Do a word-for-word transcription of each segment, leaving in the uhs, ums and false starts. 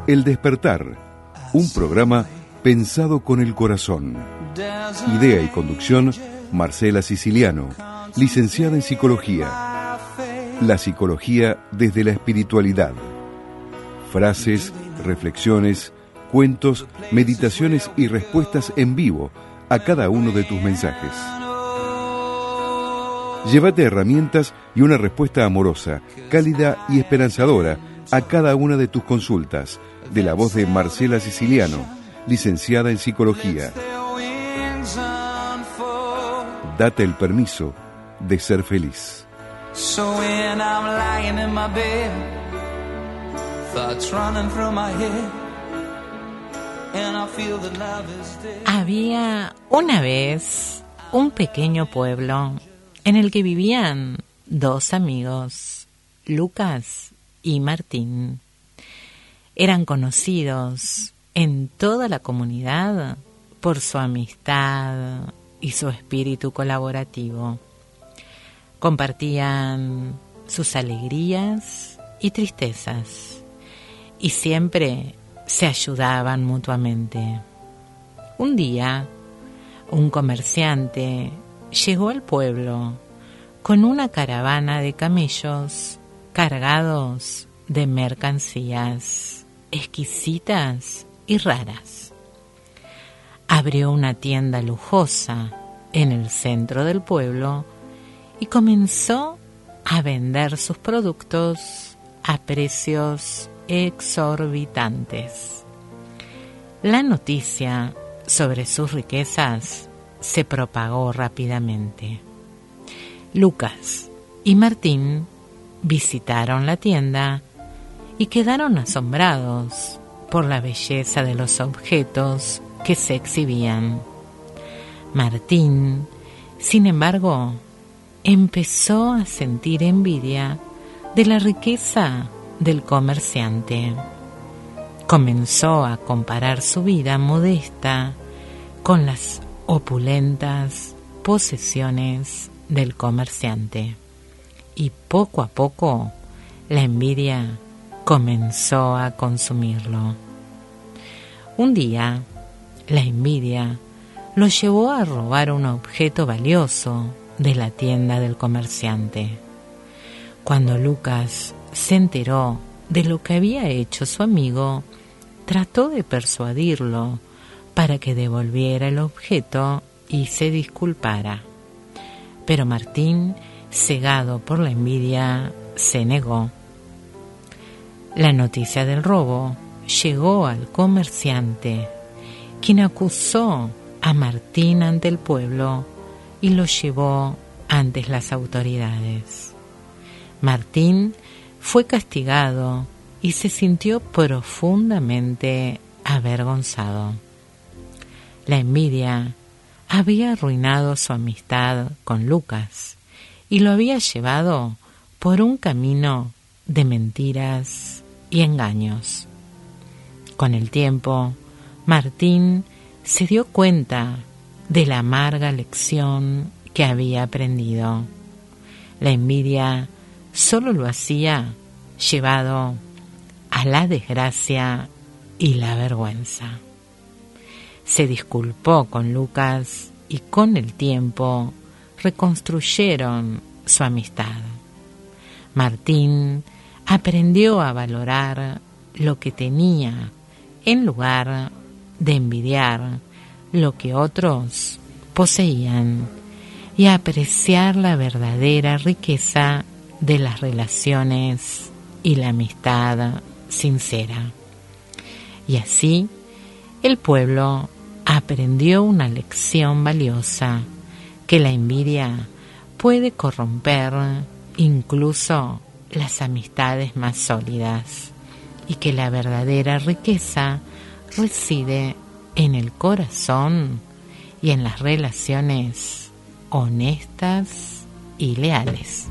El Despertar, un programa pensado con el corazón. Idea y conducción, Marcela Siciliano, licenciada en Psicología. La psicología desde la espiritualidad. Frases, reflexiones, cuentos, meditaciones y respuestas en vivo a cada uno de tus mensajes. Llévate herramientas y una respuesta amorosa, cálida y esperanzadora a cada una de tus consultas, de la voz de Marcela Siciliano, licenciada en Psicología. Date el permiso de ser feliz. So when I'm lying in my bed, thoughts running through my head, and I feel that love is dead. Había una vez un pequeño pueblo en el que vivían dos amigos, Lucas y Martín. Eran conocidos en toda la comunidad por su amistad y su espíritu colaborativo. Compartían sus alegrías y tristezas y siempre se ayudaban mutuamente. Un día, un comerciante llegó al pueblo con una caravana de camellos cargados de mercancías exquisitas y raras. Abrió una tienda lujosa en el centro del pueblo y comenzó a vender sus productos a precios exorbitantes. La noticia sobre sus riquezas se propagó rápidamente. Lucas y Martín visitaron la tienda y quedaron asombrados por la belleza de los objetos que se exhibían. Martín, sin embargo, empezó a sentir envidia de la riqueza del comerciante. Comenzó a comparar su vida modesta con las opulentas posesiones del comerciante. Y poco a poco la envidia comenzó a consumirlo. Un día, la envidia lo llevó a robar un objeto valioso de la tienda del comerciante. Cuando Lucas se enteró de lo que había hecho su amigo, trató de persuadirlo para que devolviera el objeto y se disculpara. Pero Martín, cegado por la envidia, se negó. La noticia del robo llegó al comerciante, quien acusó a Martín ante el pueblo y lo llevó ante las autoridades. Martín fue castigado y se sintió profundamente avergonzado. La envidia había arruinado su amistad con Lucas y lo había llevado por un camino de mentiras y engaños. Con el tiempo, Martín se dio cuenta de la amarga lección que había aprendido. La envidia solo lo hacía llevado a la desgracia y la vergüenza. Se disculpó con Lucas y con el tiempo reconstruyeron su amistad. Martín aprendió a valorar lo que tenía en lugar de envidiar lo que otros poseían y a apreciar la verdadera riqueza de las relaciones y la amistad sincera. Y así, el pueblo aprendió una lección valiosa, que la envidia puede corromper incluso las amistades más sólidas y que la verdadera riqueza reside en el corazón y en las relaciones honestas y leales.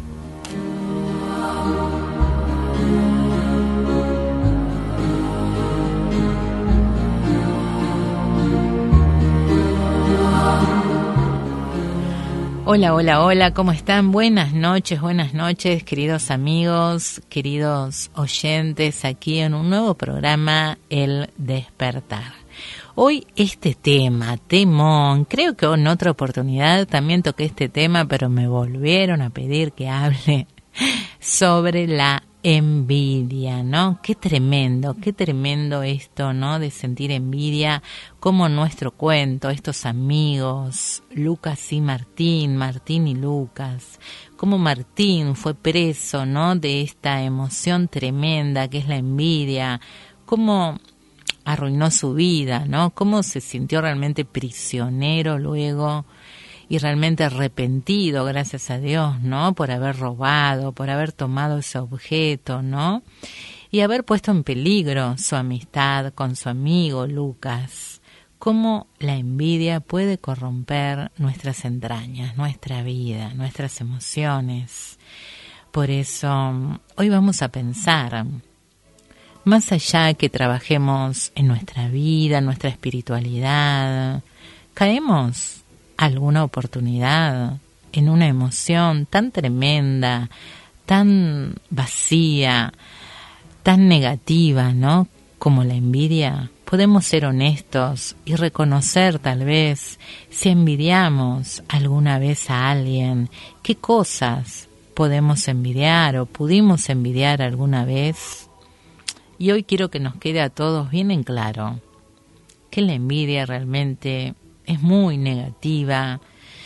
Hola, hola, hola, ¿cómo están? Buenas noches, buenas noches, queridos amigos, queridos oyentes, aquí en un nuevo programa, El Despertar. Hoy este tema, temón, creo que en otra oportunidad también toqué este tema, pero me volvieron a pedir que hable sobre la envidia, ¿no? Qué tremendo, qué tremendo esto, ¿no? De sentir envidia, como nuestro cuento, estos amigos, Lucas y Martín, Martín y Lucas, como Martín fue preso, ¿no? De esta emoción tremenda que es la envidia, cómo arruinó su vida, ¿no? Cómo se sintió realmente prisionero luego y realmente arrepentido, gracias a Dios, ¿no? Por haber robado, por haber tomado ese objeto, ¿no? Y haber puesto en peligro su amistad con su amigo Lucas. Cómo la envidia puede corromper nuestras entrañas, nuestra vida, nuestras emociones. Por eso, hoy vamos a pensar, más allá que trabajemos en nuestra vida, en nuestra espiritualidad, caemos alguna oportunidad en una emoción tan tremenda, tan vacía, tan negativa, ¿no? Como la envidia. Podemos ser honestos y reconocer tal vez si envidiamos alguna vez a alguien, qué cosas podemos envidiar o pudimos envidiar alguna vez. Y hoy quiero que nos quede a todos bien en claro que la envidia realmente es muy negativa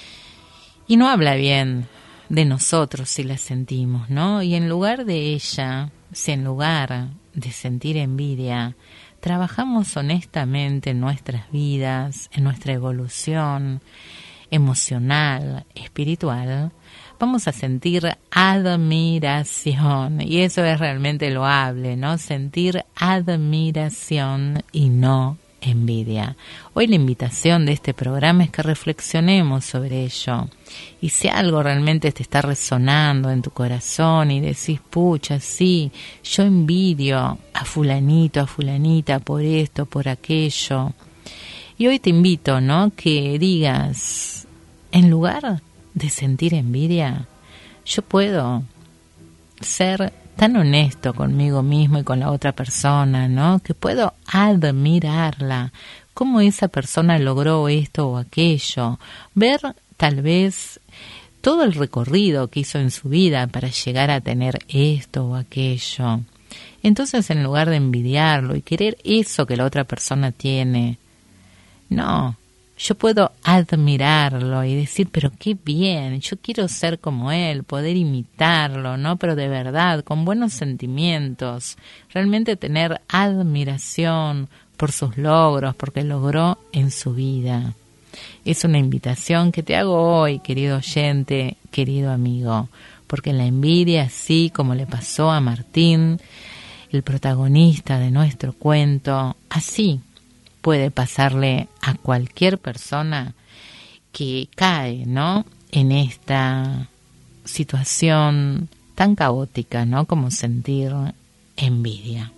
y no habla bien de nosotros si la sentimos, ¿no? Y en lugar de ella, si en lugar de sentir envidia, trabajamos honestamente en nuestras vidas, en nuestra evolución emocional, espiritual, vamos a sentir admiración. Y eso es realmente loable, ¿no? Sentir admiración y no envidia. Hoy la invitación de este programa es que reflexionemos sobre ello. Y si algo realmente te está resonando en tu corazón y decís, pucha, sí, yo envidio a fulanito, a fulanita por esto, por aquello. Y hoy te invito, ¿no? Que digas, en lugar de sentir envidia, yo puedo ser tan honesto conmigo mismo y con la otra persona, ¿no? Que puedo admirarla, cómo esa persona logró esto o aquello, ver tal vez todo el recorrido que hizo en su vida para llegar a tener esto o aquello. Entonces, en lugar de envidiarlo y querer eso que la otra persona tiene, no, yo puedo admirarlo y decir, pero qué bien, yo quiero ser como él, poder imitarlo, ¿no? Pero de verdad, con buenos sentimientos, realmente tener admiración por sus logros, porque logró en su vida. Es una invitación que te hago hoy, querido oyente, querido amigo, porque la envidia, así como le pasó a Martín, el protagonista de nuestro cuento, así puede pasarle a cualquier persona que cae, ¿no? En esta situación tan caótica, ¿no? Como sentir envidia.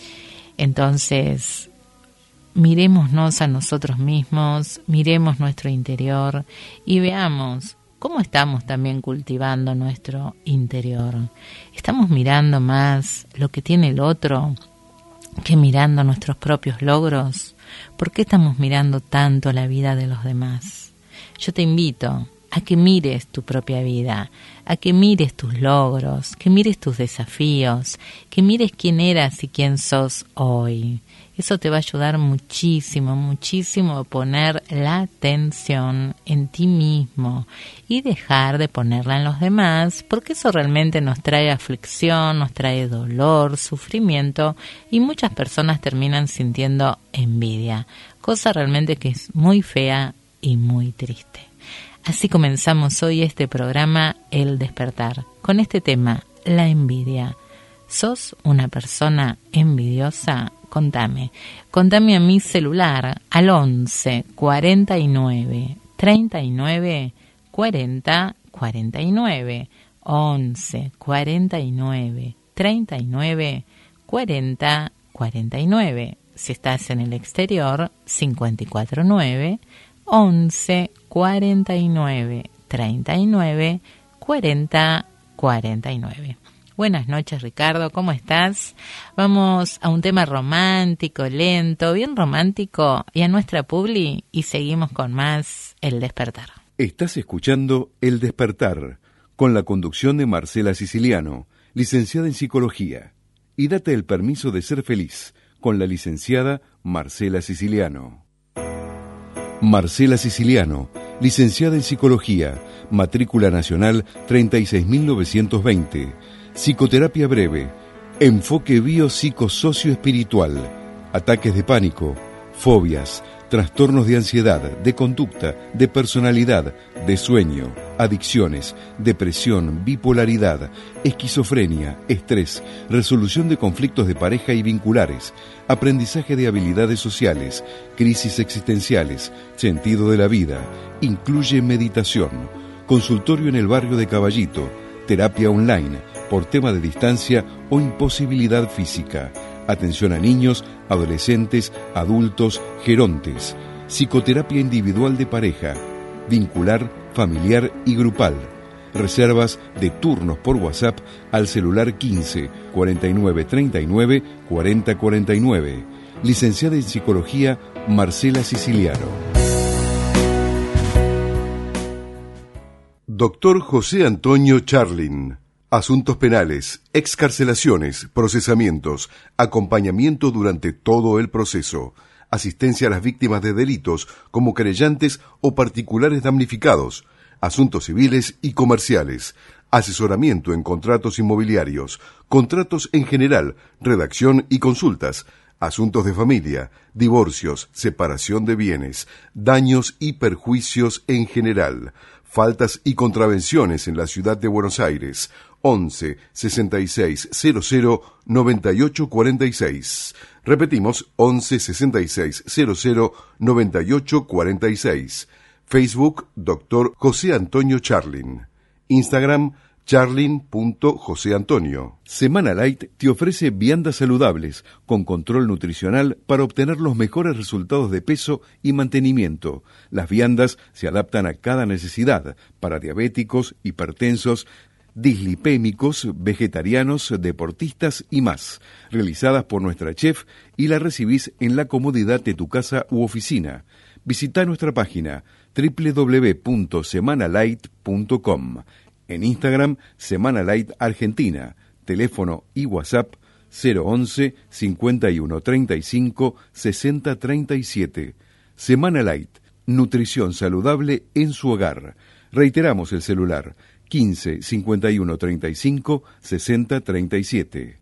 Entonces, mirémonos a nosotros mismos, miremos nuestro interior y veamos cómo estamos también cultivando nuestro interior. ¿Estamos mirando más lo que tiene el otro que mirando nuestros propios logros? ¿Por qué estamos mirando tanto la vida de los demás? Yo te invito a que mires tu propia vida, a que mires tus logros, que mires tus desafíos, que mires quién eras y quién sos hoy. Eso te va a ayudar muchísimo, muchísimo a poner la atención en ti mismo y dejar de ponerla en los demás, porque eso realmente nos trae aflicción, nos trae dolor, sufrimiento y muchas personas terminan sintiendo envidia, cosa realmente que es muy fea y muy triste. Así comenzamos hoy este programa El Despertar, con este tema, la envidia. ¿Sos una persona envidiosa? Contame. Contame a mi celular al once cuarenta y nueve treinta y nueve cuarenta cuarenta y nueve. once cuarenta y nueve treinta y nueve cuarenta cuarenta y nueve. Si estás en el exterior, cincuenta y cuatro nueve once cuarenta y nueve treinta y nueve, cuarenta, cuarenta y nueve. Buenas noches, Ricardo, ¿cómo estás? Vamos a un tema romántico, lento, bien romántico, y a nuestra publi, y seguimos con más El Despertar. Estás escuchando El Despertar, con la conducción de Marcela Siciliano, licenciada en Psicología. Y date el permiso de ser feliz, con la licenciada Marcela Siciliano. Marcela Siciliano, licenciada en Psicología, matrícula nacional treinta y seis mil novecientos veinte, psicoterapia breve, enfoque biopsicosocioespiritual, ataques de pánico, fobias, trastornos de ansiedad, de conducta, de personalidad, de sueño, adicciones, depresión, bipolaridad, esquizofrenia, estrés, resolución de conflictos de pareja y vinculares, aprendizaje de habilidades sociales, crisis existenciales, sentido de la vida, incluye meditación, consultorio en el barrio de Caballito, terapia online, por tema de distancia o imposibilidad física, atención a niños, adolescentes, adultos, gerontes, psicoterapia individual de pareja, vincular, familiar y grupal, reservas de turnos por WhatsApp al celular quince, cuarenta y nueve, treinta y nueve, cuarenta, cuarenta y nueve. Licenciada en Psicología, Marcela Siciliano. Doctor José Antonio Charlin. Asuntos penales, excarcelaciones, procesamientos, acompañamiento durante todo el proceso, asistencia a las víctimas de delitos como querellantes o particulares damnificados, asuntos civiles y comerciales, asesoramiento en contratos inmobiliarios, contratos en general, redacción y consultas, asuntos de familia, divorcios, separación de bienes, daños y perjuicios en general, faltas y contravenciones en la ciudad de Buenos Aires, once, sesenta y seis, cero cero, noventa y ocho cuarenta y seis. Repetimos, once, sesenta y seis, cero cero, noventa y ocho cuarenta y seis. Facebook, doctor José Antonio Charlin. Instagram, charlin punto josé antonio. Semana Light te ofrece viandas saludables con control nutricional para obtener los mejores resultados de peso y mantenimiento. Las viandas se adaptan a cada necesidad para diabéticos, hipertensos, dislipémicos, vegetarianos, deportistas y más, realizadas por nuestra chef y la recibís en la comodidad de tu casa u oficina. Visita nuestra página doble u doble u doble u punto semana light punto com. En Instagram, Semana Light Argentina, teléfono y WhatsApp cero once, cincuenta y uno, treinta y cinco, sesenta, treinta y siete. Semana Light, nutrición saludable en su hogar. Reiteramos el celular quince, cincuenta y uno, treinta y cinco, sesenta, treinta y siete.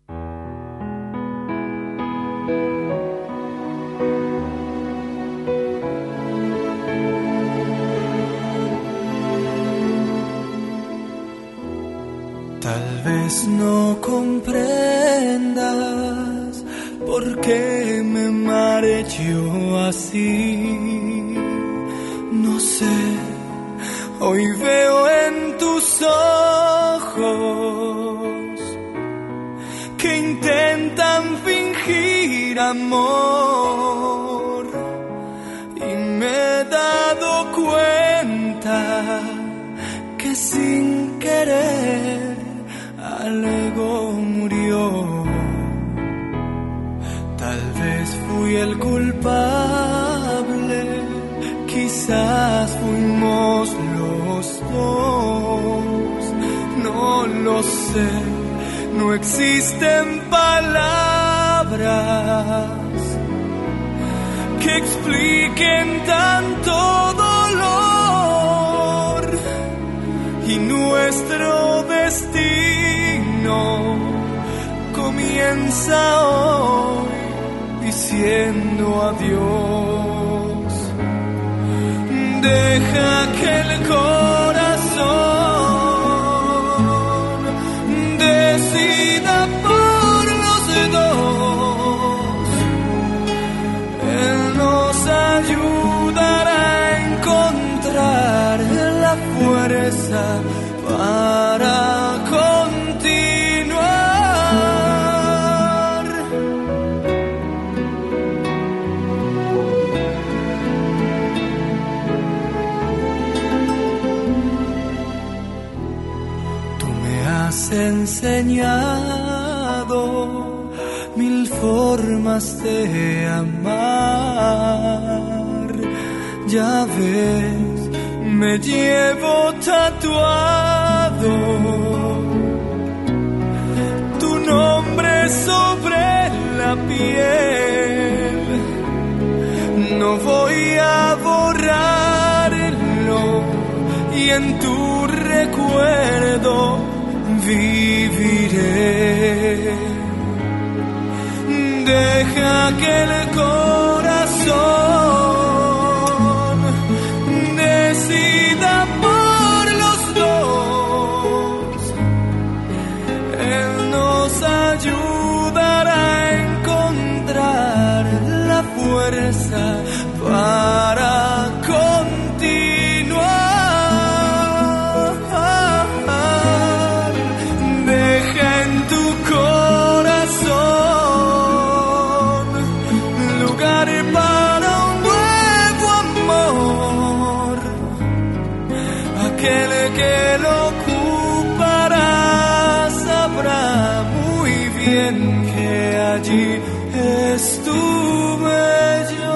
Tal vez no comprendas por qué me marecho así. No sé, hoy veo en tus ojos que intentan fingir amor y me he dado cuenta que sin querer algo murió. Tal vez fui el culpable, quizás fuimos los dos, no lo sé, no existen palabras que expliquen tanto dolor y nuestro destino comienza hoy diciendo adiós. Deja que el corazón decida por los dos. Él nos ayudará a encontrar la fuerza para continuar. enseñado mil formas de amar. Ya ves, me llevo tatuado tu nombre sobre la piel. No voy a borrarlo y en tu recuerdo viviré. Deja que el corazón decida por los dos. Él nos ayudará a encontrar la fuerza para continuar. Deja en tu corazón lugar para un nuevo amor. Aquel que lo ocupará sabrá muy bien que allí estuve yo.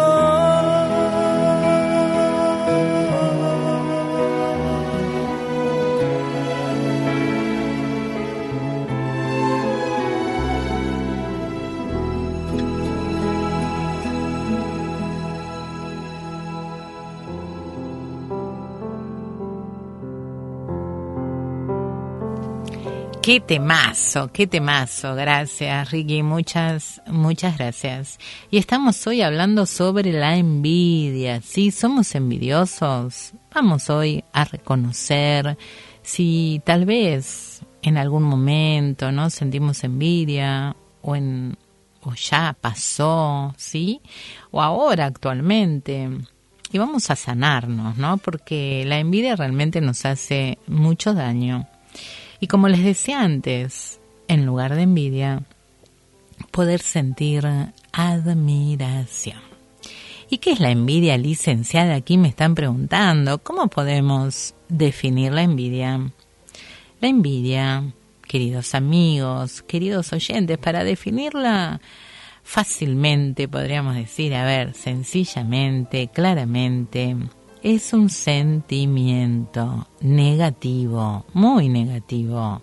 Qué temazo, qué temazo. Gracias, Ricky, muchas, muchas gracias. Y estamos hoy hablando sobre la envidia. ¿Sí? ¿Somos envidiosos? Vamos hoy a reconocer si tal vez en algún momento, ¿no?, sentimos envidia o en o ya pasó, ¿sí? O ahora actualmente. Y vamos a sanarnos, ¿no? Porque la envidia realmente nos hace mucho daño. Y como les decía antes, en lugar de envidia, poder sentir admiración. ¿Y qué es la envidia, licenciada? Aquí me están preguntando. ¿Cómo podemos definir la envidia? La envidia, queridos amigos, queridos oyentes, para definirla fácilmente podríamos decir, a ver, sencillamente, claramente, es un sentimiento negativo, muy negativo,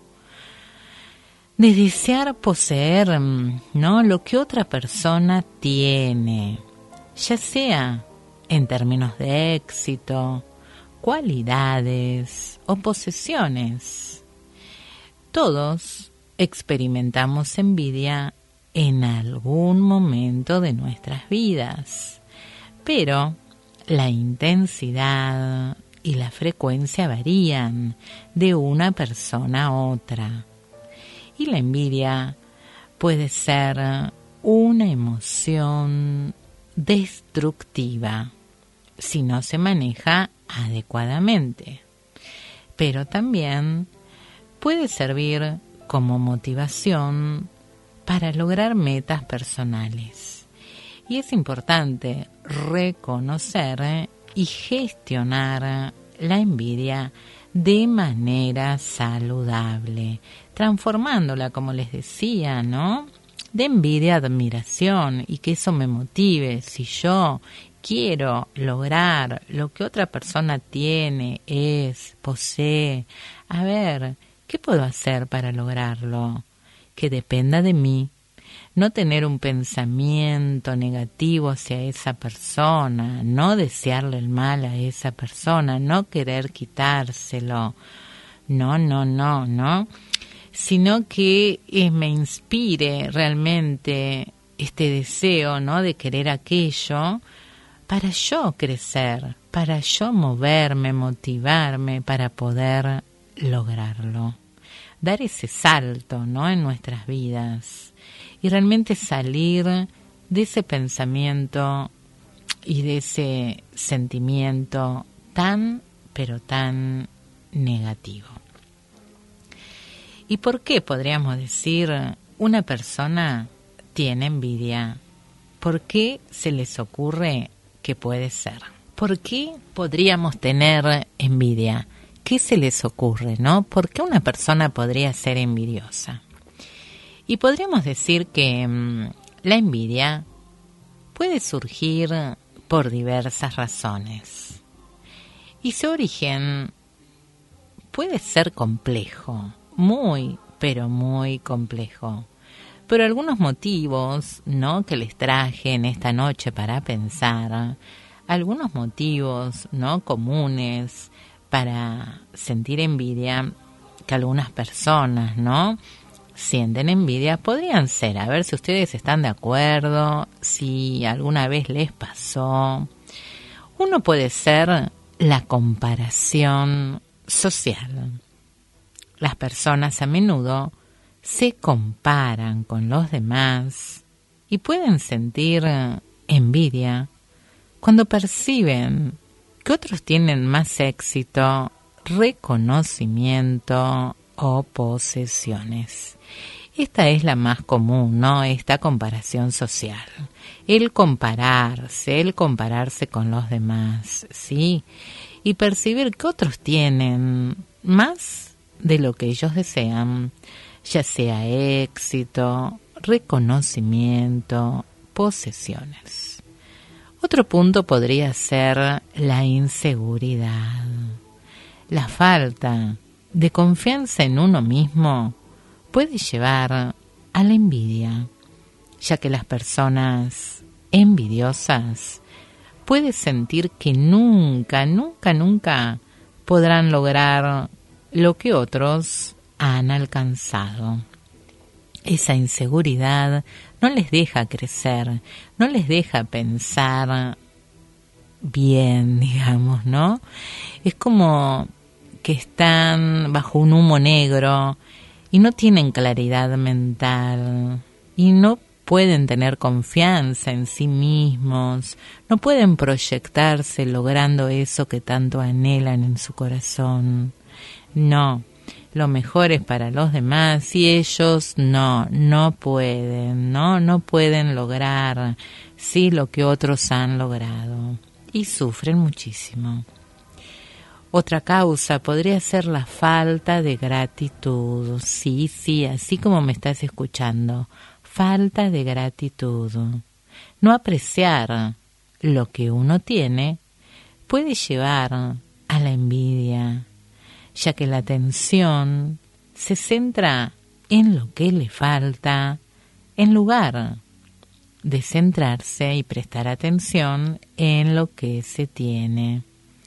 de desear poseer, ¿no?, lo que otra persona tiene, ya sea en términos de éxito, cualidades o posesiones. Todos experimentamos envidia en algún momento de nuestras vidas, pero la intensidad y la frecuencia varían de una persona a otra. Y la envidia puede ser una emoción destructiva si no se maneja adecuadamente, pero también puede servir como motivación para lograr metas personales. Y es importante reconocer y gestionar la envidia de manera saludable, transformándola, como les decía, ¿no?, de envidia a admiración, y que eso me motive. Si yo quiero lograr lo que otra persona tiene, es, posee, a ver, ¿qué puedo hacer para lograrlo? Que dependa de mí. No tener un pensamiento negativo hacia esa persona, no desearle el mal a esa persona, no querer quitárselo, no, no, no, no, sino que eh, me inspire realmente este deseo, ¿no?, de querer aquello para yo crecer, para yo moverme, motivarme, para poder lograrlo, dar ese salto, ¿no?, en nuestras vidas. Y realmente salir de ese pensamiento y de ese sentimiento tan, pero tan negativo. ¿Y por qué podríamos decir una persona tiene envidia? ¿Por qué se les ocurre que puede ser? ¿Por qué podríamos tener envidia? ¿qué se les ocurre, no? ¿Por qué una persona podría ser envidiosa? Y podríamos decir que mmm, la envidia puede surgir por diversas razones. Y su origen puede ser complejo, muy, pero muy complejo. Pero algunos motivos, ¿no?, que les traje en esta noche para pensar, algunos motivos, ¿no?, comunes para sentir envidia, que algunas personas, ¿no?, sienten envidia, podrían ser, a ver si ustedes están de acuerdo, si alguna vez les pasó. Uno puede ser la comparación social. Las personas a menudo se comparan con los demás y pueden sentir envidia cuando perciben que otros tienen más éxito, reconocimiento o posesiones. Esta es la más común, ¿no? Esta comparación social. El compararse, el compararse con los demás, ¿sí? Y percibir que otros tienen más de lo que ellos desean, ya sea éxito, reconocimiento, posesiones. Otro punto podría ser la inseguridad, la falta de confianza en uno mismo puede llevar a la envidia, ya que las personas envidiosas pueden sentir que nunca, nunca, nunca podrán lograr lo que otros han alcanzado. Esa inseguridad no les deja crecer, no les deja pensar bien, digamos, ¿no? Es como que están bajo un humo negro y no tienen claridad mental y no pueden tener confianza en sí mismos, no pueden proyectarse logrando eso que tanto anhelan en su corazón. No, lo mejor es para los demás y ellos no, no pueden, no, no pueden lograr sí lo que otros han logrado y sufren muchísimo. Otra causa podría ser la falta de gratitud. Sí, sí, así como me estás escuchando. Falta de gratitud. No apreciar lo que uno tiene puede llevar a la envidia, ya que la atención se centra en lo que le falta, en lugar de centrarse y prestar atención en lo que se tiene.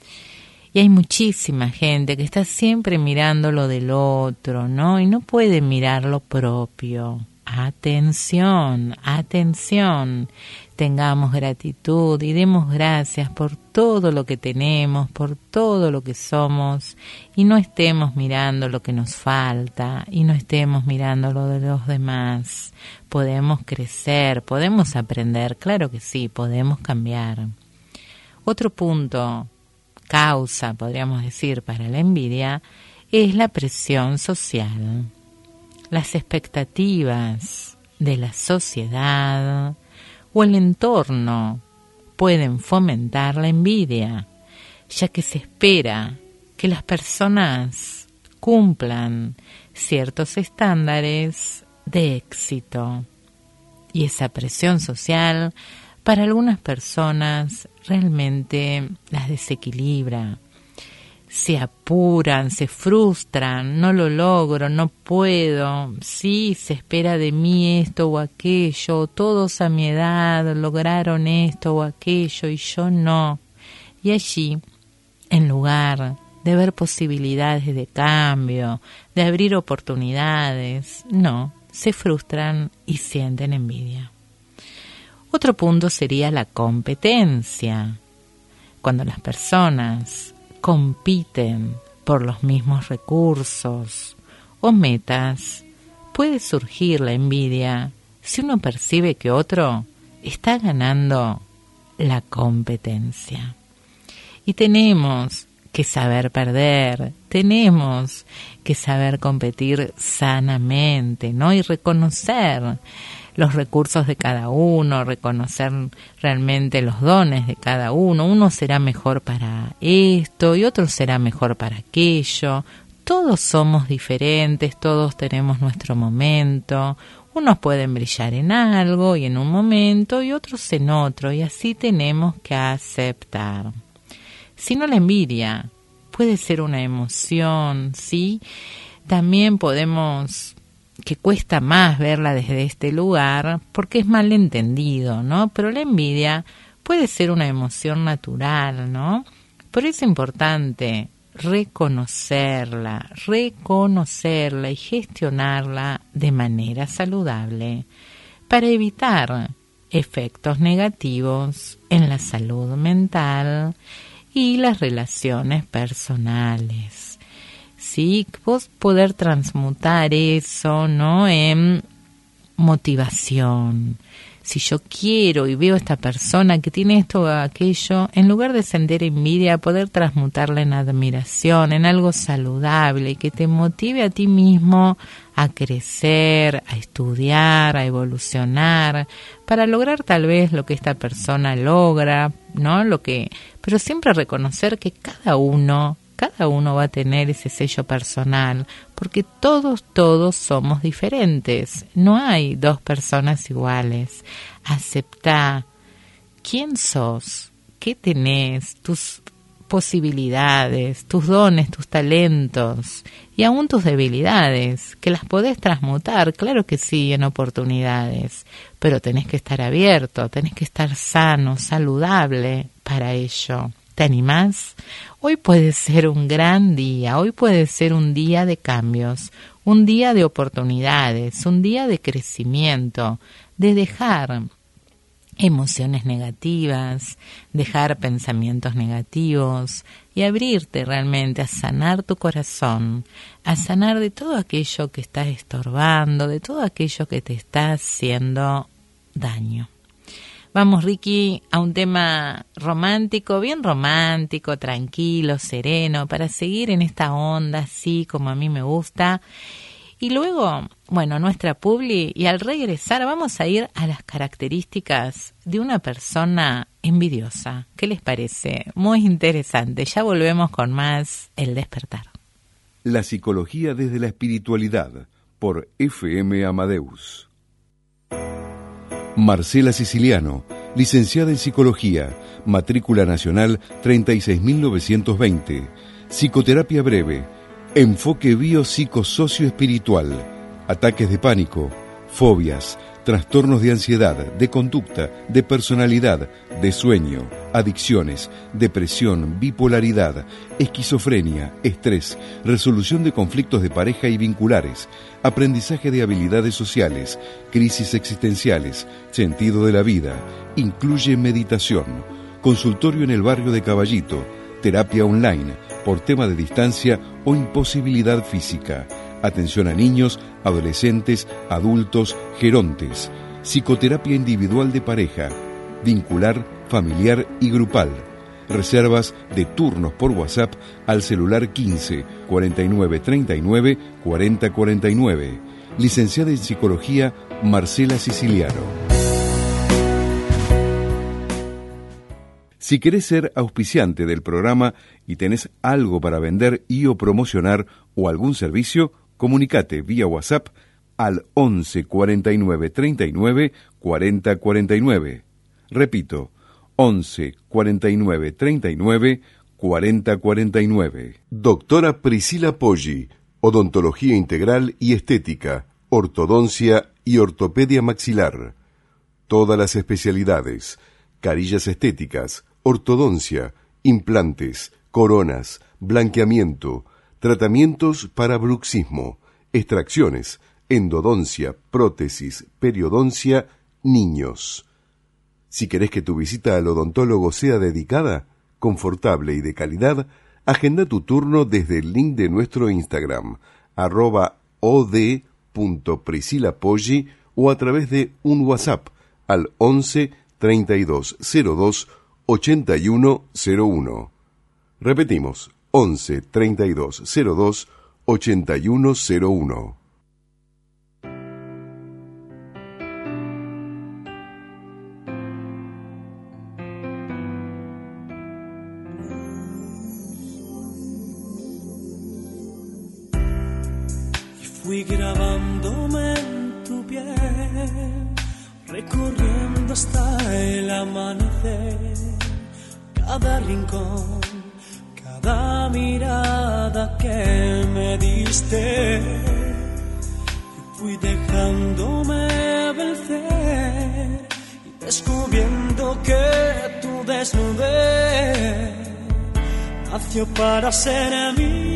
Y hay muchísima gente que está siempre mirando lo del otro, ¿no? Y no puede mirar lo propio. Atención, atención. Tengamos gratitud y demos gracias por todo lo que tenemos, por todo lo que somos. Y no estemos mirando lo que nos falta y no estemos mirando lo de los demás. Podemos crecer, podemos aprender, claro que sí, podemos cambiar. Otro punto, causa, podríamos decir, para la envidia, es la presión social. Las expectativas de la sociedad o el entorno pueden fomentar la envidia, ya que se espera que las personas cumplan ciertos estándares de éxito. Y esa presión social para algunas personas realmente las desequilibra. Se apuran, se frustran, no lo logro, no puedo, sí, se espera de mí esto o aquello, todos a mi edad lograron esto o aquello y yo no. Y allí, en lugar de ver posibilidades de cambio, de abrir oportunidades, no, se frustran y sienten envidia. Otro punto sería la competencia. Cuando las personas compiten por los mismos recursos o metas, puede surgir la envidia si uno percibe que otro está ganando la competencia. Y tenemos que saber perder, tenemos que saber competir sanamente, ¿no? Y reconocer los recursos de cada uno, reconocer realmente los dones de cada uno. Uno será mejor para esto y otro será mejor para aquello. Todos somos diferentes, todos tenemos nuestro momento. Unos pueden brillar en algo y en un momento y otros en otro, y así tenemos que aceptar. Si no, la envidia puede ser una emoción, ¿sí? También podemos, que cuesta más verla desde este lugar porque es malentendido, ¿no? Pero la envidia puede ser una emoción natural, ¿no? Por eso es importante reconocerla, reconocerla y gestionarla de manera saludable para evitar efectos negativos en la salud mental y las relaciones personales. Sí, vos poder transmutar eso, ¿no?, en motivación. Si yo quiero y veo a esta persona que tiene esto o aquello, en lugar de sentir envidia, poder transmutarla en admiración, en algo saludable y que te motive a ti mismo a crecer, a estudiar, a evolucionar, para lograr tal vez lo que esta persona logra, ¿no? Lo que, pero siempre reconocer que cada uno Cada uno va a tener ese sello personal, porque todos, todos somos diferentes. No hay dos personas iguales. Aceptá quién sos, qué tenés, tus posibilidades, tus dones, tus talentos y aún tus debilidades, que las podés transmutar, claro que sí, en oportunidades, pero tenés que estar abierto, tenés que estar sano, saludable para ello. ¿Te animás? Hoy puede ser un gran día, hoy puede ser un día de cambios, un día de oportunidades, un día de crecimiento, de dejar emociones negativas, dejar pensamientos negativos y abrirte realmente a sanar tu corazón, a sanar de todo aquello que estás estorbando, de todo aquello que te está haciendo daño. Vamos, Ricky, a un tema romántico, bien romántico, tranquilo, sereno, para seguir en esta onda así como a mí me gusta. Y luego, bueno, nuestra publi, y al regresar vamos a ir a las características de una persona envidiosa. ¿Qué les parece? Muy interesante. Ya volvemos con más El Despertar. La psicología desde la espiritualidad, por F M Amadeus. Marcela Siciliano, licenciada en Psicología, matrícula nacional treinta y seis mil novecientos veinte, psicoterapia breve, enfoque biopsicosocioespiritual, ataques de pánico, fobias, trastornos de ansiedad, de conducta, de personalidad, de sueño, adicciones, depresión, bipolaridad, esquizofrenia, estrés, resolución de conflictos de pareja y vinculares, aprendizaje de habilidades sociales, crisis existenciales, sentido de la vida, incluye meditación, consultorio en el barrio de Caballito, terapia online, por tema de distancia o imposibilidad física, atención a niños, adolescentes, adultos, gerontes, psicoterapia individual de pareja, vincular, familiar y grupal. Reservas de turnos por WhatsApp al celular quince, cuarenta y nueve, treinta y nueve, cuarenta, cuarenta y nueve. Licenciada en Psicología, Marcela Siciliano. Si querés ser auspiciante del programa y tenés algo para vender y o promocionar o algún servicio, comunicate vía WhatsApp al once, cuarenta y nueve, treinta y nueve, cuarenta, cuarenta y nueve. Repito, once, cuarenta y nueve, treinta y nueve, cuarenta, cuarenta y nueve. Doctora Priscila Poggi, odontología integral y estética, ortodoncia y ortopedia maxilar. Todas las especialidades, carillas estéticas, ortodoncia, implantes, coronas, blanqueamiento, tratamientos para bruxismo, extracciones, endodoncia, prótesis, periodoncia, niños. Si querés que tu visita al odontólogo sea dedicada, confortable y de calidad, agenda tu turno desde el link de nuestro Instagram, arroba od.priscilapoggi, o a través de un WhatsApp al once, treinta y dos, cero dos, ochenta y uno cero uno. Repetimos, once treinta y dos cero dos ochenta y uno cero uno. Fui grabándome en tu piel, recorriendo hasta el amanecer, cada rincón, cada mirada que me diste. Y fui dejándome vencer y descubriendo que tu desnudez nació para ser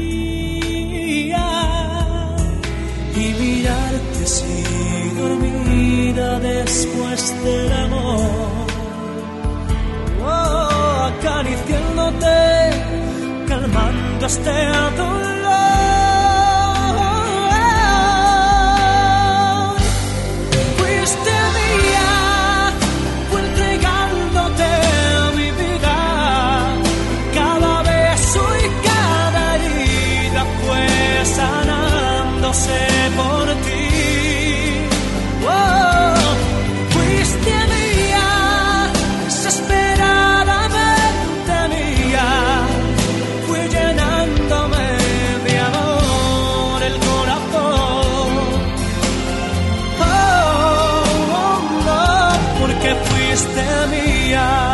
mía. Y mirarte así dormida después del amor, oh, acariciándote, calmando este dolor. Fuiste mía, fue entregándote mi vida, cada beso y cada herida fue sanándose por ti. Oh, fuiste mía, desesperadamente mía, fui llenándome de amor el corazón. Oh, oh, no, porque fuiste mía.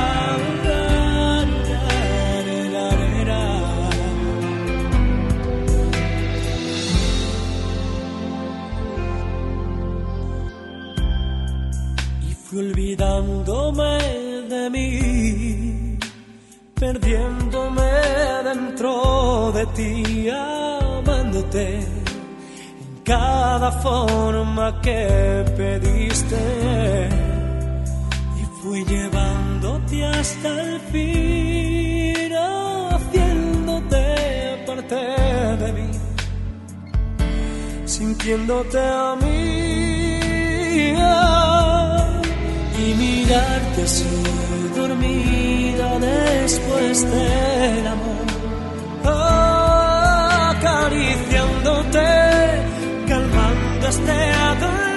Fui olvidándome de mí, perdiéndome dentro de ti, amándote en cada forma que pediste. Y fui llevándote hasta el fin, haciéndote parte de mí, sintiéndote a mí. Y mirarte así dormida después del amor, oh, acariciándote, calmando este dolor.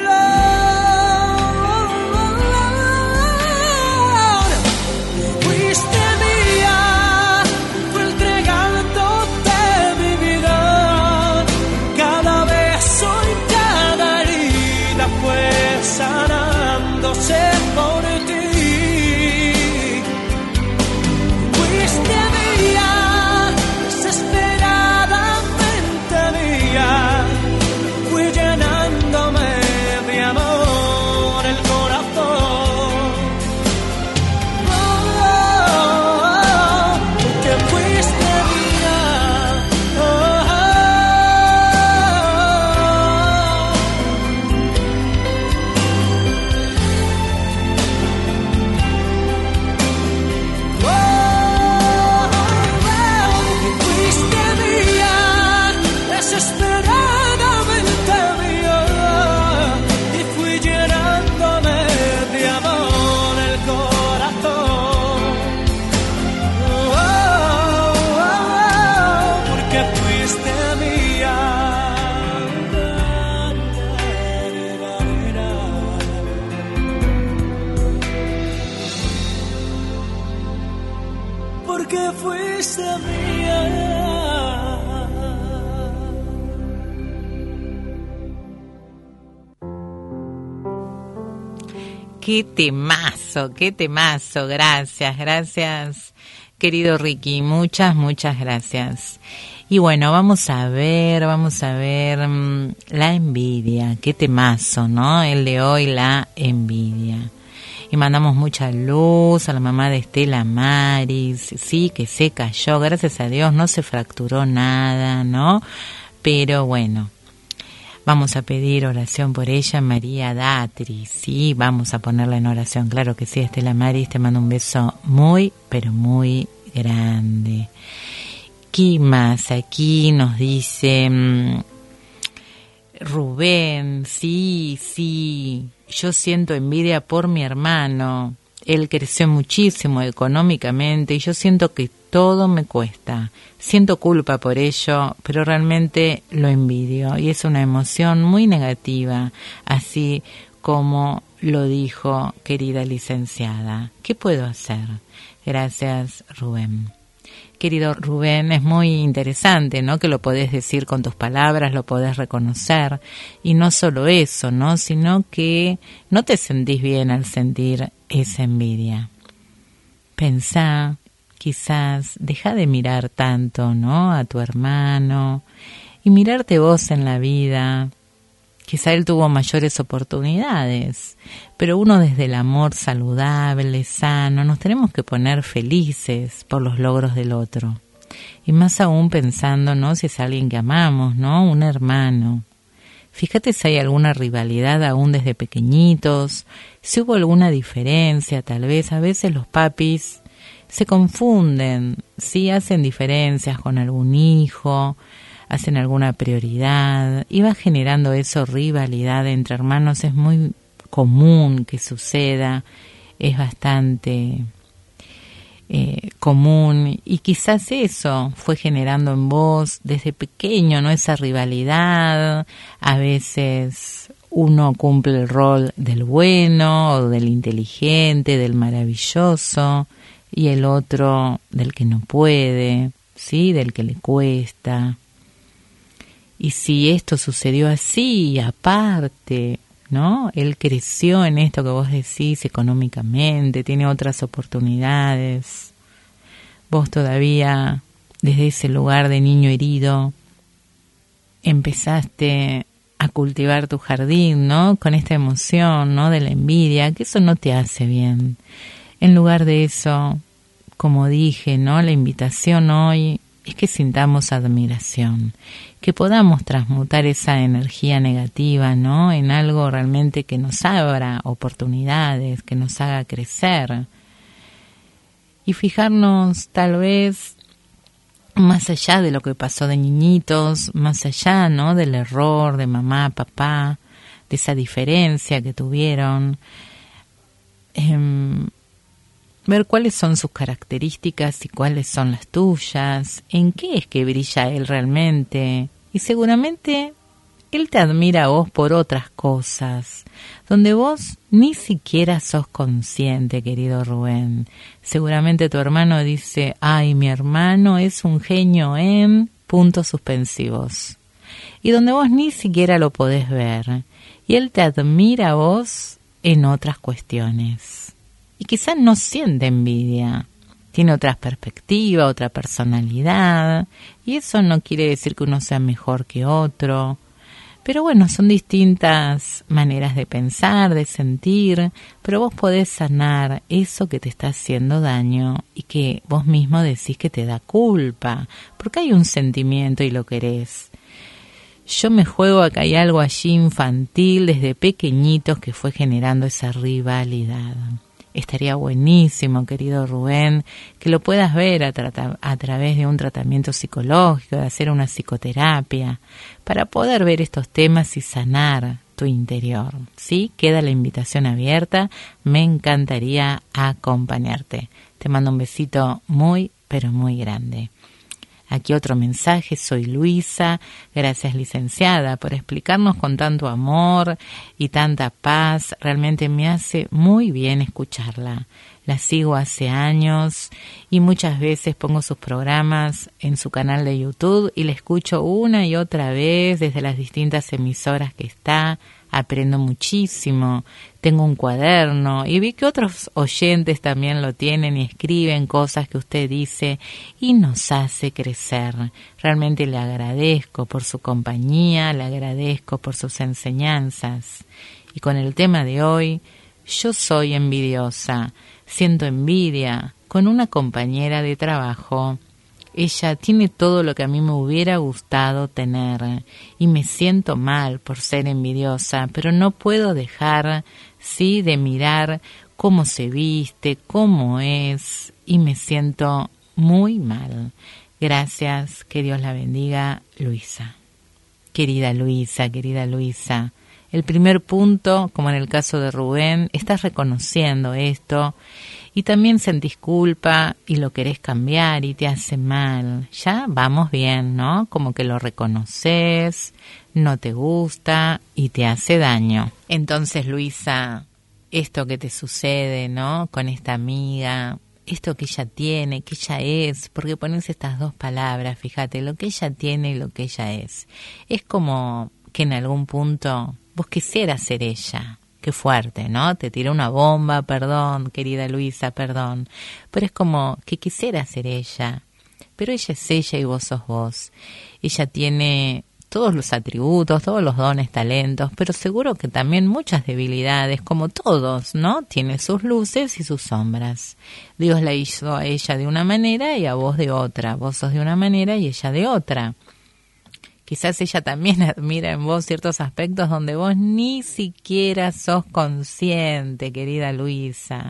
Fuiste mía, fue entregándote mi vida, cada beso y cada herida fue sanándose por ti. Fuiste mía, desesperadamente mía, fui llenándome de amor el corazón. Oh, oh, oh, porque fuiste mía. Oh, oh, porque fuiste mía. Qué temazo, qué temazo. Gracias, gracias, querido Ricky. Muchas, muchas gracias. Y bueno, vamos a ver, vamos a ver mmm, la envidia. Qué temazo, ¿no? El de hoy, la envidia. Y mandamos mucha luz a la mamá de Estela Maris, sí, que se cayó, gracias a Dios no se fracturó nada, ¿no? Pero bueno, vamos a pedir oración por ella, María Datri, sí, vamos a ponerla en oración, claro que sí, Estela Maris, te mando un beso muy, pero muy grande. ¿Qué más? Aquí nos dice mmm, Rubén, sí, sí, yo siento envidia por mi hermano. él creció muchísimo económicamente y yo siento que todo me cuesta. Siento culpa por ello, pero realmente lo envidio y es una emoción muy negativa, así como lo dijo querida licenciada. ¿Qué puedo hacer? Gracias, Rubén. Querido Rubén, es muy interesante, ¿no? Que lo podés decir con tus palabras, lo podés reconocer. Y no solo eso, ¿no? Sino que no te sentís bien al sentir esa envidia. Pensá, quizás, deja de mirar tanto, ¿no? A tu hermano y mirarte vos en la vida. Quizá él tuvo mayores oportunidades, pero uno desde el amor saludable, sano, nos tenemos que poner felices por los logros del otro. Y más aún pensando, ¿no? Si es alguien que amamos, ¿no? Un hermano. Fíjate si hay alguna rivalidad aún desde pequeñitos, si hubo alguna diferencia, tal vez. A veces los papis se confunden, sí hacen diferencias con algún hijo, hacen alguna prioridad y va generando eso, rivalidad entre hermanos. Es muy común que suceda, es bastante eh, común y quizás eso fue generando en vos desde pequeño, ¿no? Esa rivalidad. A veces uno cumple el rol del bueno o del inteligente, del maravilloso, y el otro del que no puede, ¿sí? Del que le cuesta. Y si esto sucedió así, aparte, ¿no? Él creció en esto que vos decís económicamente, tiene otras oportunidades. Vos todavía, desde ese lugar de niño herido, empezaste a cultivar tu jardín, ¿no? Con esta emoción, ¿no? De la envidia, que eso no te hace bien. En lugar de eso, como dije, ¿no? La invitación hoy es que sintamos admiración, que podamos transmutar esa energía negativa, ¿no? En algo realmente que nos abra oportunidades, que nos haga crecer. Y fijarnos tal vez más allá de lo que pasó de niñitos, más allá, ¿no? Del error de mamá, papá, de esa diferencia que tuvieron. Eh, ver cuáles son sus características y cuáles son las tuyas, en qué es que brilla él realmente. Y seguramente él te admira a vos por otras cosas, donde vos ni siquiera sos consciente, querido Rubén. Seguramente tu hermano dice, ay, mi hermano es un genio en puntos suspensivos. Y donde vos ni siquiera lo podés ver. Y él te admira a vos en otras cuestiones. Y quizás no siente envidia, tiene otra perspectiva, otra personalidad, y eso no quiere decir que uno sea mejor que otro, pero bueno, son distintas maneras de pensar, de sentir, pero vos podés sanar eso que te está haciendo daño y que vos mismo decís que te da culpa, porque hay un sentimiento y lo querés. Yo me juego a que hay algo allí infantil desde pequeñitos que fue generando esa rivalidad. Estaría buenísimo, querido Rubén, que lo puedas ver a, trata- a través de un tratamiento psicológico, de hacer una psicoterapia, para poder ver estos temas y sanar tu interior. ¿Sí? Queda la invitación abierta, me encantaría acompañarte. Te mando un besito muy, pero muy grande. Aquí otro mensaje, soy Luisa, gracias licenciada por explicarnos con tanto amor y tanta paz, realmente me hace muy bien escucharla. La sigo hace años y muchas veces pongo sus programas en su canal de YouTube y la escucho una y otra vez desde las distintas emisoras que está. Aprendo muchísimo, tengo un cuaderno y vi que otros oyentes también lo tienen y escriben cosas que usted dice y nos hace crecer. Realmente le agradezco por su compañía, le agradezco por sus enseñanzas. Y con el tema de hoy, yo soy envidiosa, siento envidia con una compañera de trabajo. Ella tiene todo lo que a mí me hubiera gustado tener y me siento mal por ser envidiosa, pero no puedo dejar, sí, de mirar cómo se viste, cómo es y me siento muy mal. Gracias, que Dios la bendiga, Luisa. Querida Luisa, querida Luisa, El primer punto, como en el caso de Rubén, estás reconociendo esto y también sentís culpa y lo querés cambiar y te hace mal. Ya vamos bien, ¿no? Como que lo reconoces, no te gusta y te hace daño. Entonces, Luisa, esto que te sucede, ¿no? Con esta amiga, esto que ella tiene, que ella es, porque pones estas dos palabras, fíjate, lo que ella tiene y lo que ella es. Es como que en algún punto vos quisieras ser ella. Qué fuerte, ¿no? Te tiré una bomba, perdón, querida Luisa, perdón. Pero es como que quisiera ser ella. Pero ella es ella y vos sos vos. Ella tiene todos los atributos, todos los dones, talentos, pero seguro que también muchas debilidades, como todos, ¿no? Tiene sus luces y sus sombras. Dios la hizo a ella de una manera y a vos de otra. Vos sos de una manera y ella de otra. Quizás ella también admira en vos ciertos aspectos donde vos ni siquiera sos consciente, querida Luisa.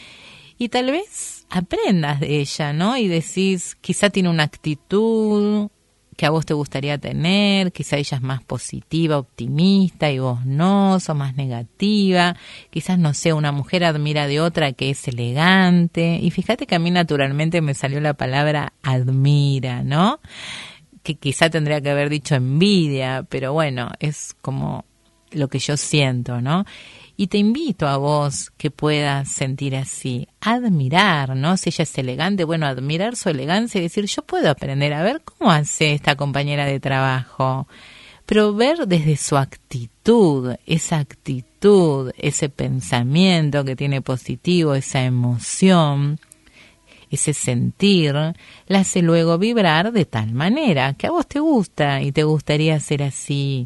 Y tal vez aprendas de ella, ¿no? Y decís, quizá tiene una actitud que a vos te gustaría tener, quizá ella es más positiva, optimista y vos no, sos más negativa. Quizás, no sé, una mujer admira de otra que es elegante. Y fíjate que a mí naturalmente me salió la palabra admira, ¿no? Que quizá tendría que haber dicho envidia, pero bueno, es como lo que yo siento, ¿no? Y te invito a vos que puedas sentir así, admirar, ¿no? Si ella es elegante, bueno, admirar su elegancia y decir, yo puedo aprender a ver cómo hace esta compañera de trabajo, pero ver desde su actitud, esa actitud, ese pensamiento que tiene positivo, esa emoción, ese sentir, la hace luego vibrar de tal manera que a vos te gusta y te gustaría ser así.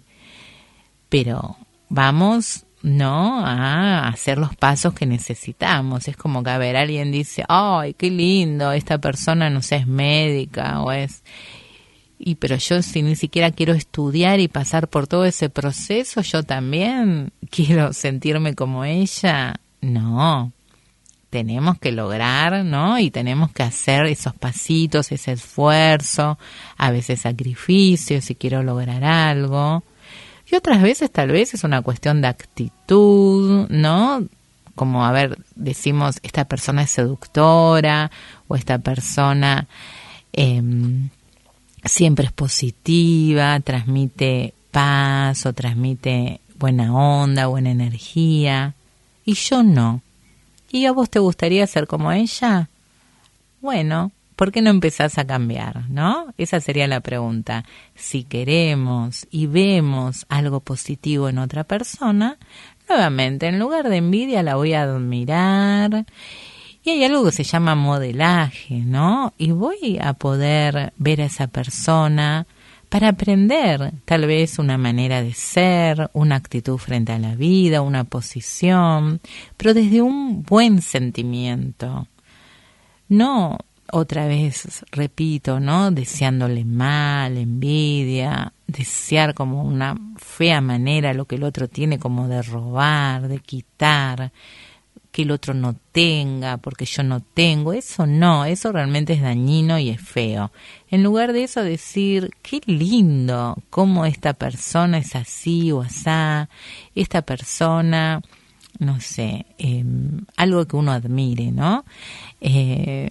Pero vamos, ¿no?, a hacer los pasos que necesitamos. Es como que, a ver, alguien dice, ¡ay, qué lindo! Esta persona, no sé, es médica o es... Y pero yo, si ni siquiera quiero estudiar y pasar por todo ese proceso, yo también quiero sentirme como ella. No. Tenemos que lograr, ¿no? Y tenemos que hacer esos pasitos, ese esfuerzo, a veces sacrificio, si quiero lograr algo. Y otras veces tal vez es una cuestión de actitud, ¿no? Como, a ver, decimos, esta persona es seductora, o esta persona eh, siempre es positiva, transmite paz, o transmite buena onda, buena energía. Y yo no. ¿Y a vos te gustaría ser como ella? Bueno, ¿por qué no empezás a cambiar, no? Esa sería la pregunta. Si queremos y vemos algo positivo en otra persona, nuevamente, en lugar de envidia, la voy a admirar. Y hay algo que se llama modelaje, ¿no? Y voy a poder ver a esa persona para aprender tal vez una manera de ser, una actitud frente a la vida, una posición, pero desde un buen sentimiento. No, otra vez, repito, ¿no?, deseándole mal, envidia, desear como una fea manera lo que el otro tiene, como de robar, de quitar, que el otro no tenga, porque yo no tengo. Eso no, eso realmente es dañino y es feo. En lugar de eso, decir, qué lindo cómo esta persona es así o asá, esta persona, no sé, eh, algo que uno admire, ¿no? Eh,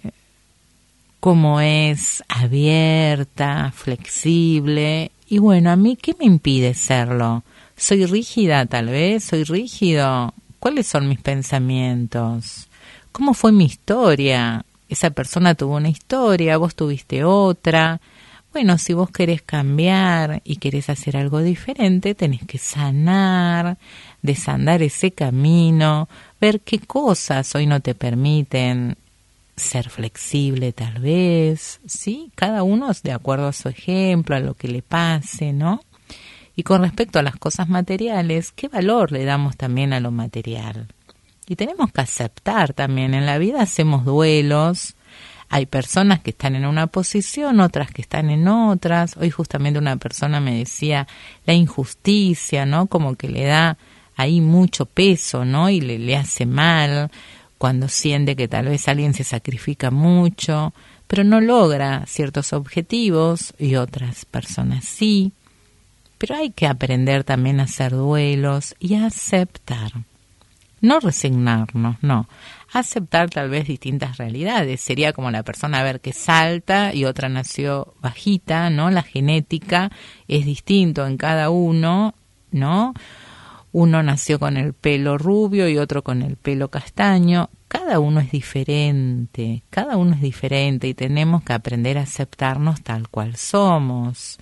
cómo es abierta, flexible, y bueno, a mí, ¿qué me impide serlo? ¿Soy rígida tal vez? ¿Soy rígido? ¿Cuáles son mis pensamientos? ¿Cómo fue mi historia? Esa persona tuvo una historia, vos tuviste otra. Bueno, si vos querés cambiar y querés hacer algo diferente, tenés que sanar, desandar ese camino, ver qué cosas hoy no te permiten ser flexible tal vez, ¿sí? Cada uno es de acuerdo a su ejemplo, a lo que le pase, ¿no? Y con respecto a las cosas materiales, ¿qué valor le damos también a lo material? Y tenemos que aceptar también, en la vida hacemos duelos, hay personas que están en una posición, otras que están en otras. Hoy justamente una persona me decía la injusticia, ¿no? Como que le da ahí mucho peso, ¿no? Y le, le hace mal cuando siente que tal vez alguien se sacrifica mucho, pero no logra ciertos objetivos y otras personas sí. Pero hay que aprender también a hacer duelos y a aceptar. No resignarnos, no. Aceptar tal vez distintas realidades. Sería como la persona a ver que salta y otra nació bajita, ¿no? La genética es distinto en cada uno, ¿no? Uno nació con el pelo rubio y otro con el pelo castaño. Cada uno es diferente, cada uno es diferente y tenemos que aprender a aceptarnos tal cual somos.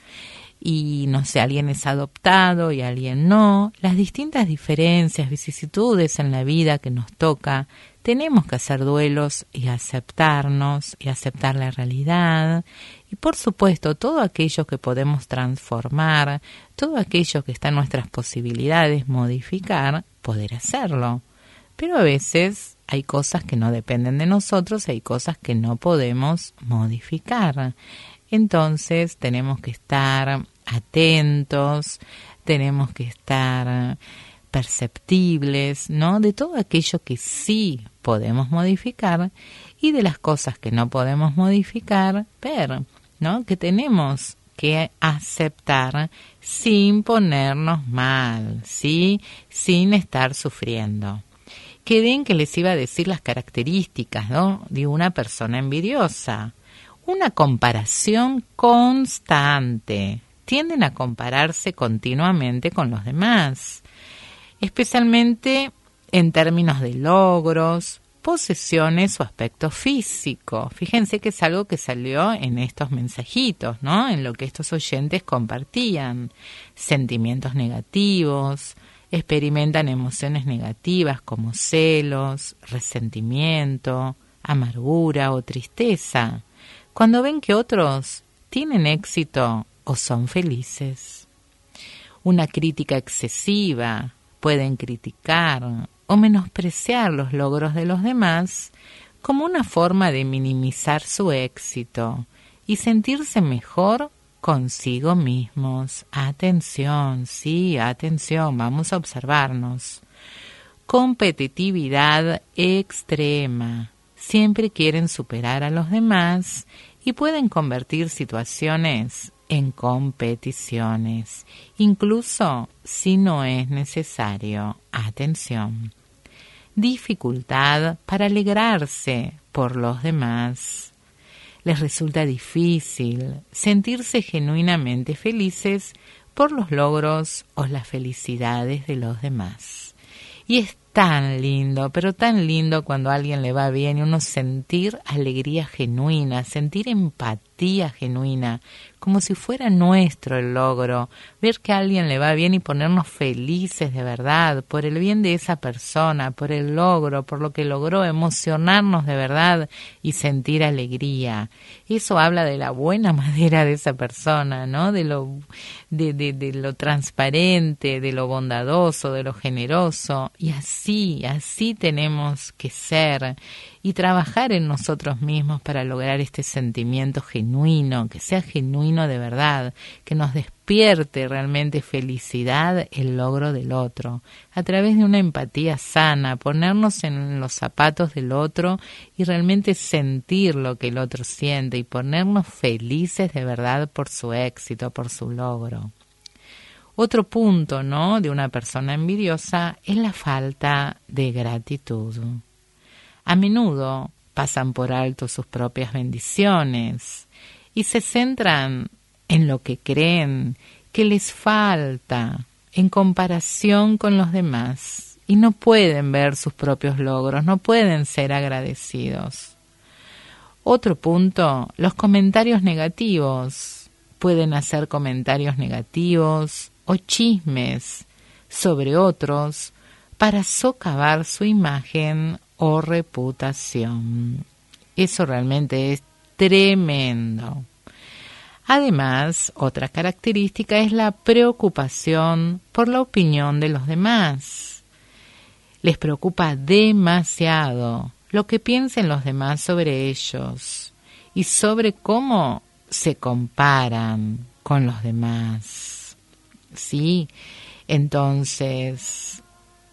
Y no sé, alguien es adoptado y alguien no. Las distintas diferencias, vicisitudes en la vida que nos toca, tenemos que hacer duelos y aceptarnos y aceptar la realidad. Y por supuesto, todo aquello que podemos transformar, todo aquello que está en nuestras posibilidades modificar, poder hacerlo. Pero a veces hay cosas que no dependen de nosotros, hay cosas que no podemos modificar. Entonces tenemos que estar atentos, tenemos que estar perceptibles, ¿no? De todo aquello que sí podemos modificar y de las cosas que no podemos modificar, ver, ¿no? Que tenemos que aceptar sin ponernos mal, ¿sí? Sin estar sufriendo. Qué bien que les iba a decir las características, ¿no? De una persona envidiosa. Una comparación constante. Tienden a compararse continuamente con los demás, especialmente en términos de logros, posesiones o aspecto físico. Fíjense que es algo que salió en estos mensajitos, ¿no? En lo que estos oyentes compartían. Sentimientos negativos, experimentan emociones negativas como celos, resentimiento, amargura o tristeza, cuando ven que otros tienen éxito o son felices. Una crítica excesiva, pueden criticar o menospreciar los logros de los demás como una forma de minimizar su éxito y sentirse mejor consigo mismos. Atención, sí, atención, vamos a observarnos. Competitividad extrema. Siempre quieren superar a los demás y pueden convertir situaciones en competiciones, incluso si no es necesario. Atención. Dificultad para alegrarse por los demás. Les resulta difícil sentirse genuinamente felices por los logros o las felicidades de los demás. Y es tan lindo, pero tan lindo cuando a alguien le va bien y uno sentir alegría genuina, sentir empatía genuina, como si fuera nuestro el logro, ver que a alguien le va bien y ponernos felices de verdad, por el bien de esa persona, por el logro, por lo que logró, emocionarnos de verdad y sentir alegría. Eso habla de la buena madera de esa persona, ¿no? De lo, de, de, de lo transparente, de lo bondadoso, de lo generoso, y así, así tenemos que ser y trabajar en nosotros mismos para lograr este sentimiento genuino, que sea genuino de verdad, que nos despierte realmente felicidad el logro del otro, a través de una empatía sana, ponernos en los zapatos del otro y realmente sentir lo que el otro siente y ponernos felices de verdad por su éxito, por su logro. Otro punto, ¿no?, de una persona envidiosa es la falta de gratitud. A menudo pasan por alto sus propias bendiciones y se centran en lo que creen que les falta en comparación con los demás y no pueden ver sus propios logros, no pueden ser agradecidos. Otro punto, los comentarios negativos. Pueden hacer comentarios negativos o chismes sobre otros para socavar su imagen o reputación. Eso realmente es tremendo. Además, otra característica es la preocupación por la opinión de los demás. Les preocupa demasiado lo que piensen los demás sobre ellos y sobre cómo se comparan con los demás. ¿Sí? Entonces,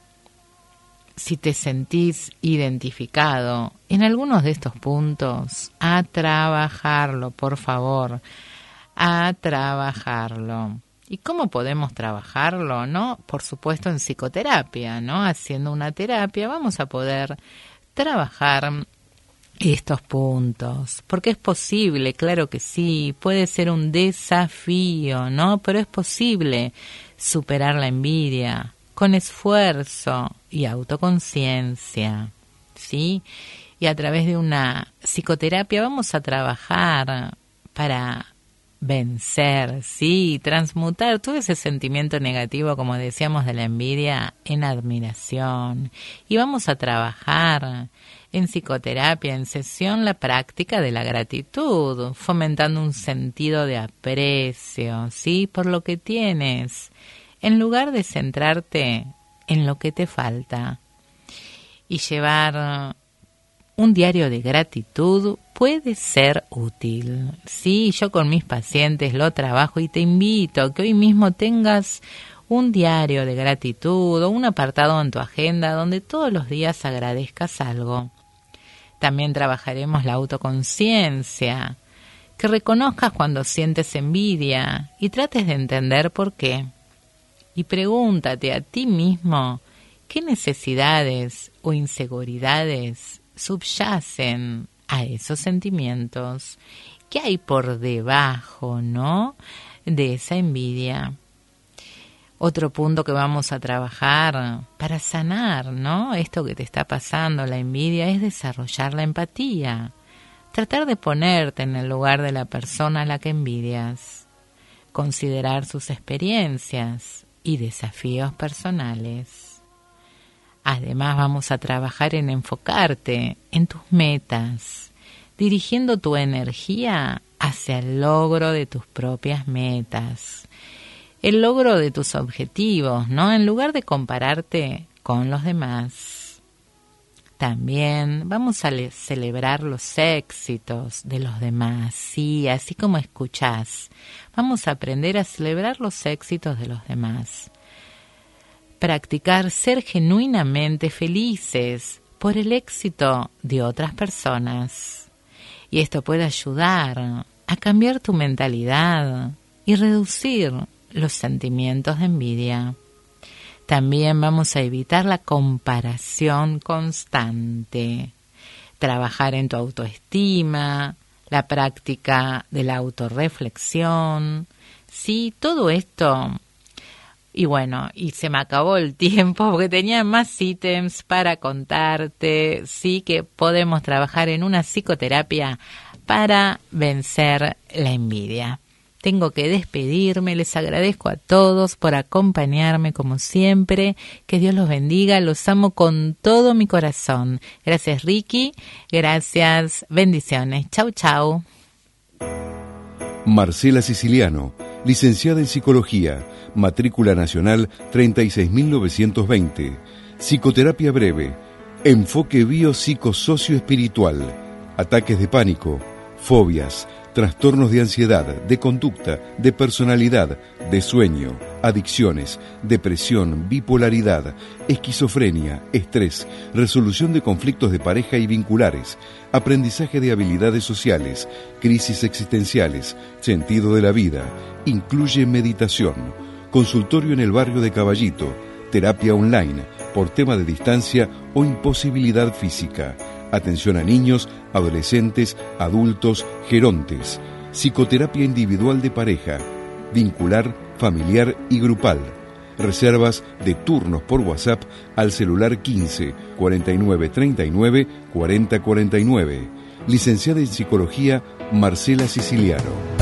si te sentís identificado en algunos de estos puntos, a trabajarlo, por favor, a trabajarlo. ¿Y cómo podemos trabajarlo, no? Por supuesto en psicoterapia, ¿no? Haciendo una terapia vamos a poder trabajar estos puntos, porque es posible, claro que sí, puede ser un desafío, ¿no? Pero es posible superar la envidia con esfuerzo y autoconciencia, ¿sí? Y a través de una psicoterapia vamos a trabajar para vencer, sí, transmutar todo ese sentimiento negativo, como decíamos, de la envidia en admiración. Y vamos a trabajar en psicoterapia, en sesión, la práctica de la gratitud, fomentando un sentido de aprecio, sí, por lo que tienes, en lugar de centrarte en lo que te falta. Y llevar un diario de gratitud puede ser útil. Sí, yo con mis pacientes lo trabajo y te invito a que hoy mismo tengas un diario de gratitud o un apartado en tu agenda donde todos los días agradezcas algo. También trabajaremos la autoconciencia, que reconozcas cuando sientes envidia y trates de entender por qué. Y pregúntate a ti mismo qué necesidades o inseguridades subyacen a esos sentimientos, qué hay por debajo, ¿no?, de esa envidia. Otro punto que vamos a trabajar para sanar, ¿no?, esto que te está pasando, la envidia, es desarrollar la empatía. Tratar de ponerte en el lugar de la persona a la que envidias. Considerar sus experiencias y desafíos personales. Además vamos a trabajar en enfocarte en tus metas, dirigiendo tu energía hacia el logro de tus propias metas, el logro de tus objetivos, ¿no?, en lugar de compararte con los demás. También vamos a le- celebrar los éxitos de los demás, sí, así como escuchás. Vamos a aprender a celebrar los éxitos de los demás. Practicar ser genuinamente felices por el éxito de otras personas. Y esto puede ayudar a cambiar tu mentalidad y reducir los sentimientos de envidia. También vamos a evitar la comparación constante. Trabajar en tu autoestima, la práctica de la autorreflexión. Sí, todo esto. Y bueno, y se me acabó el tiempo porque tenía más ítems para contarte. Sí que podemos trabajar en una psicoterapia para vencer la envidia. Tengo que despedirme, les agradezco a todos por acompañarme como siempre. Que Dios los bendiga, los amo con todo mi corazón. Gracias Ricky, gracias, bendiciones. Chau, chau. Marcela Siciliano, licenciada en Psicología, matrícula nacional treinta y seis mil novecientos veinte, psicoterapia breve, enfoque biopsicosocioespiritual, ataques de pánico, fobias, trastornos de ansiedad, de conducta, de personalidad, de sueño, adicciones, depresión, bipolaridad, esquizofrenia, estrés, resolución de conflictos de pareja y vinculares, aprendizaje de habilidades sociales, crisis existenciales, sentido de la vida, incluye meditación, consultorio en el barrio de Caballito, terapia online, por tema de distancia o imposibilidad física. Atención a niños, adolescentes, adultos, gerontes. Psicoterapia individual de pareja, vincular, familiar y grupal. Reservas de turnos por WhatsApp al celular quince, cuarenta y nueve, treinta y nueve, cuarenta, cuarenta y nueve. Licenciada en Psicología, Marcela Siciliano.